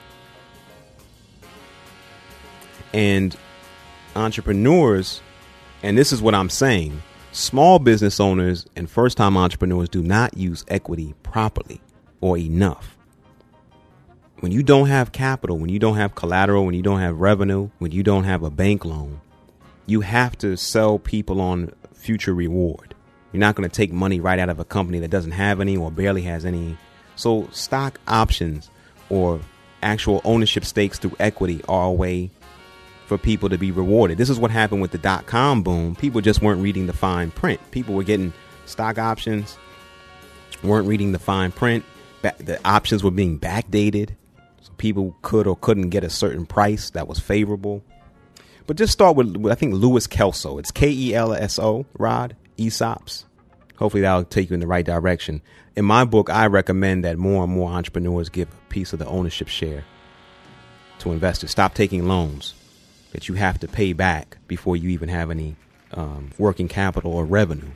And entrepreneurs, and this is what I'm saying, small business owners and first-time entrepreneurs do not use equity properly or enough. When you don't have capital, when you don't have collateral, when you don't have revenue, when you don't have a bank loan, you have to sell people on future reward. You're not going to take money right out of a company that doesn't have any or barely has any. So stock options or actual ownership stakes through equity are a way for people to be rewarded. This is what happened with the dot-com boom. People just weren't reading the fine print. People were getting stock options weren't reading the fine print. Ba- the options were being backdated, so people could or couldn't get a certain price that was favorable. But just start with, with I think, Louis Kelso. It's K E L S O, Rod, E S O Ps. Hopefully that'll take you in the right direction. In my book, I recommend that more and more entrepreneurs give a piece of the ownership share to investors. Stop taking loans that you have to pay back before you even have any um, working capital or revenue.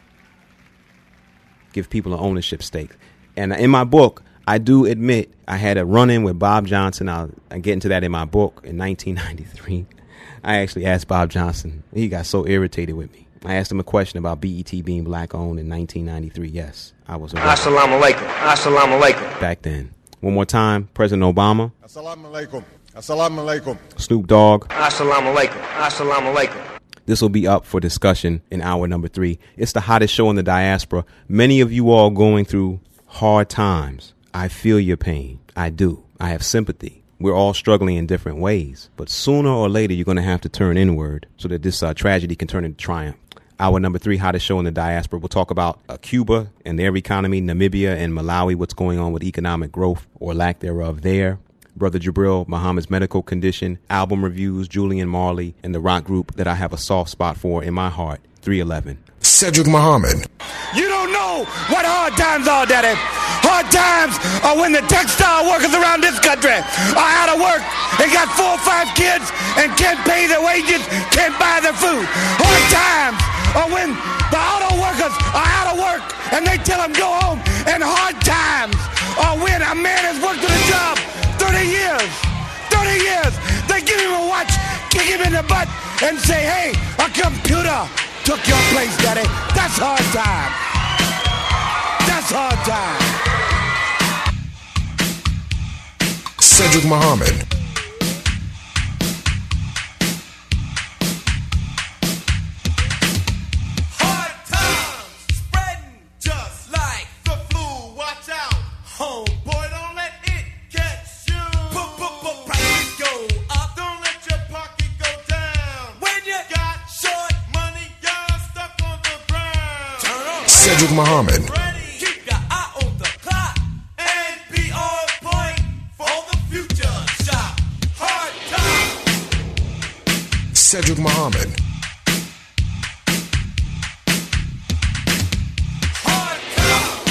Give people an ownership stake. And in my book, I do admit I had a run-in with Bob Johnson. I'll, I'll get into that in my book in nineteen ninety-three. I actually asked Bob Johnson. He got so irritated with me. I asked him a question about B E T being black-owned in nineteen ninety-three. Yes, I was aware. Assalamu alaikum. Assalamu alaikum. Back then. One more time, President Obama. Assalamu alaikum. Assalamu alaikum. Snoop Dogg. Assalamu alaikum. Assalamu alaikum. This will be up for discussion in hour number three. It's the hottest show in the diaspora. Many of you all going through hard times. I feel your pain. I do. I have sympathy. We're all struggling in different ways. But sooner or later, you're going to have to turn inward so that this uh, tragedy can turn into triumph. Hour number three, hottest show in the diaspora. We'll talk about uh, Cuba and their economy, Namibia and Malawi, what's going on with economic growth or lack thereof there. Brother Jabril Muhammad's medical condition, album reviews, Julian Marley, and the rock group that I have a soft spot for in my heart, three eleven. Cedric Muhammad. You don't know what hard times are, Daddy. Hard times are when the textile workers around this country are out of work and got four or five kids and can't pay their wages, can't buy their food. Hard times are when the auto workers are out of work and they tell them go home. And hard times are when a man has worked at a job thirty years. thirty years. They give him a watch, kick him in the butt, and say, hey, a computer took your place, Daddy. That's hard time. That's hard time. Cedric Muhammad. Hard times spreading just like the flu. Watch out, homeboy, don't let it catch you. Put, put, put, prices go up. Don't let your pocket go down. When you got short money, you're stuck on the ground. Turn on. Cedric Muhammad. Keep your eye on the clock and be on point for the future. Shop hard time. Cedric Muhammad. Hard time.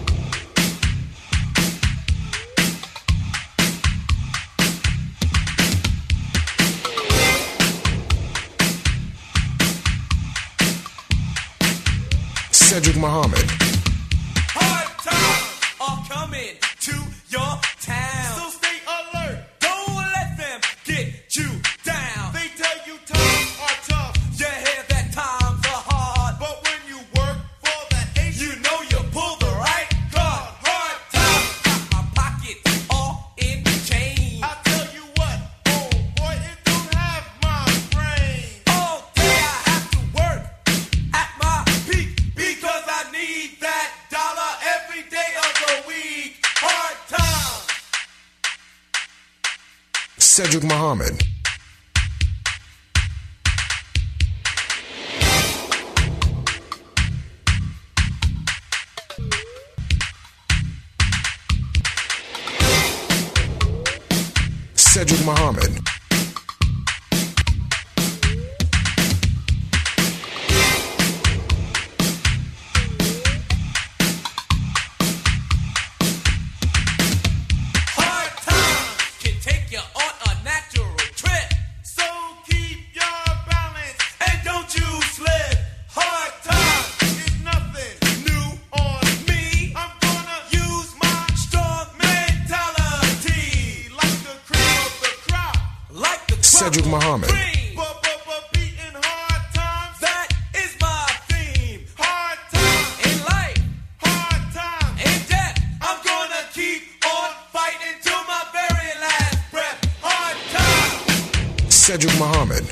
Cedric Muhammad. Hard times are coming to your town. So stay alert. Don't let them get you down. They tell you times are tough. You hear that times are hard. But when you work for that ace, you know you pull the right card. Hard times got my pockets all in chains. I tell you what, oh boy, it don't have my brain. All day I have to work at my peak because I need that dollar every day of the week. Hard time. Cedric Muhammad. Cedric Muhammad. Hard times can take you on a natural trip. So keep your balance and don't you slip. Hard times is nothing new on me. I'm gonna use my strong mentality. Like the cream of the crop. Like the crop Cedric of Muhammad. cream. But, but, but beating hard times, that is my theme. Hard times in life. Hard times in death. I'm gonna keep on fighting till my very last breath. Hard times. Cedric Muhammad.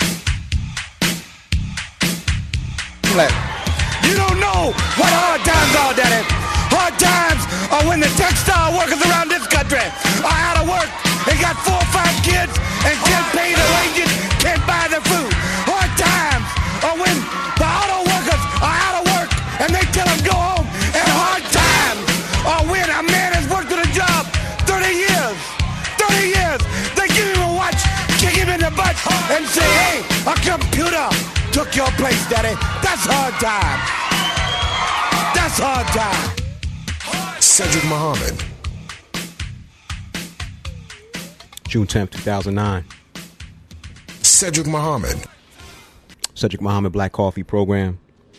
You don't know what hard times are, Daddy. Hard times are when the textile workers around this country are out of work and got four or five kids and can't pay their wages, can't buy their food. Hard times are when the auto workers are out of work and they tell them go home. And hard times and say, hey, a computer took your place, daddy. That's hard time. That's hard time. Cedric Muhammad. June tenth, two thousand nine. Cedric Muhammad. Cedric Muhammad Black Coffee Program.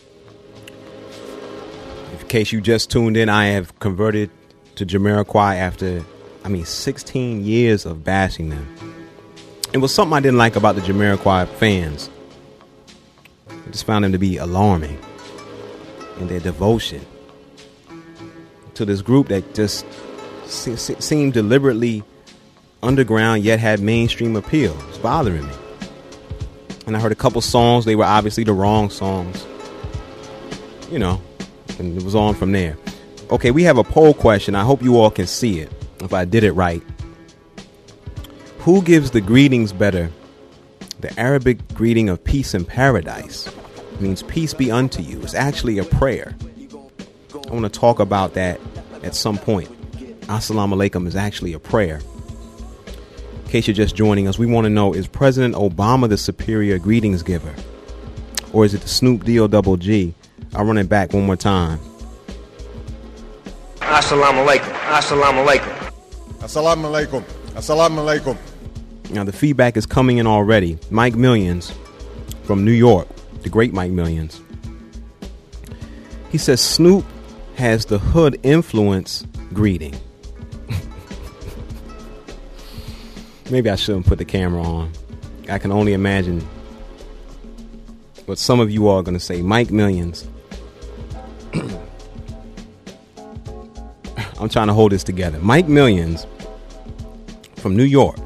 In case you just tuned in, I have converted to Jamiroquai after, I mean, sixteen years of bashing them. It was something I didn't like about the Jamiroquai fans. I just found them to be alarming in their devotion to this group that just se- se- seemed deliberately underground yet had mainstream appeal. It's bothering me. And I heard a couple songs. They were obviously the wrong songs. You know, and it was on from there. Okay, we have a poll question. I hope you all can see it, if I did it right. Who gives the greetings better? The Arabic greeting of peace in paradise means peace be unto you. It's actually a prayer. I want to talk about that at some point. Assalamu alaikum is actually a prayer. In case you're just joining us, we want to know, is President Obama the superior greetings giver? Or is it the Snoop D O double G? I'll run it back one more time. Assalamu alaikum. Assalamu alaikum. Assalamu alaikum. Assalamu alaikum. Now, the feedback is coming in already. Mike Millions from New York, the great Mike Millions. He says Snoop has the hood influence greeting. Maybe I shouldn't put the camera on. I can only imagine what some of you are going to say. Mike Millions. I'm trying to hold this together. Mike Millions from New York.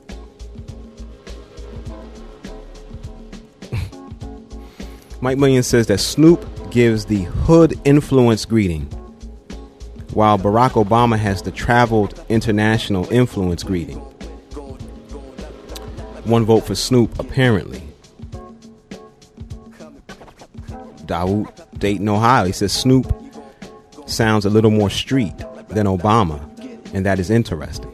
Mike Millions says that Snoop gives the hood influence greeting, while Barack Obama has the traveled international influence greeting. One vote for Snoop, apparently. Dawood, Dayton, Ohio. He says Snoop sounds a little more street than Obama, and that is interesting.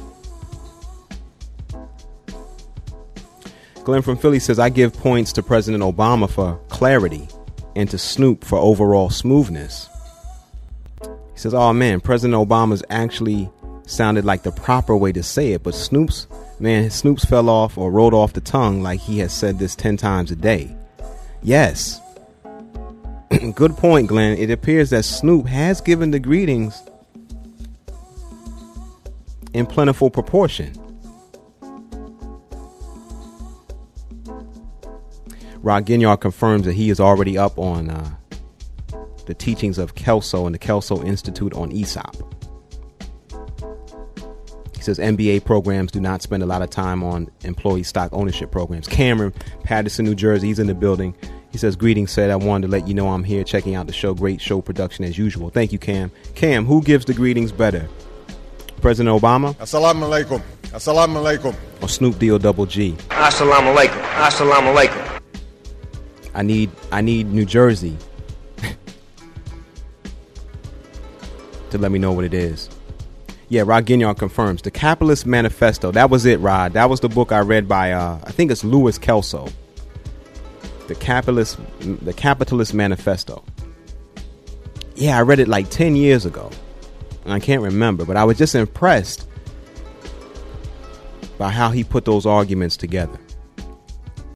Glenn from Philly says, I give points to President Obama for clarity and to Snoop for overall smoothness. He says, oh man, President Obama's actually sounded like the proper way to say it, but Snoop's, man, Snoop's fell off or rolled off the tongue like he has said this ten times a day. Yes. Good point, Glenn. It appears that Snoop has given the greetings in plentiful proportion. Rod Ginyard confirms that he is already up on uh, the teachings of Kelso and the Kelso Institute on E S O P. He says M B A programs do not spend a lot of time on employee stock ownership programs. Cameron, Patterson, New Jersey, he's in the building. He says, greetings, said I wanted to let you know I'm here checking out the show. Great show production as usual. Thank you, Cam. Cam, who gives the greetings better? President Obama? Assalamu alaikum. Assalamu alaikum. Or Snoop D O double G? Assalamu alaikum. Assalamu alaikum. I need I need New Jersey to let me know what it is. Yeah, Rod Ginyard confirms. The Capitalist Manifesto. That was it, Rod. That was the book I read by, uh, I think it's Louis Kelso. The Capitalist, the Capitalist Manifesto. Yeah, I read it like ten years ago. And I can't remember, but I was just impressed by how he put those arguments together.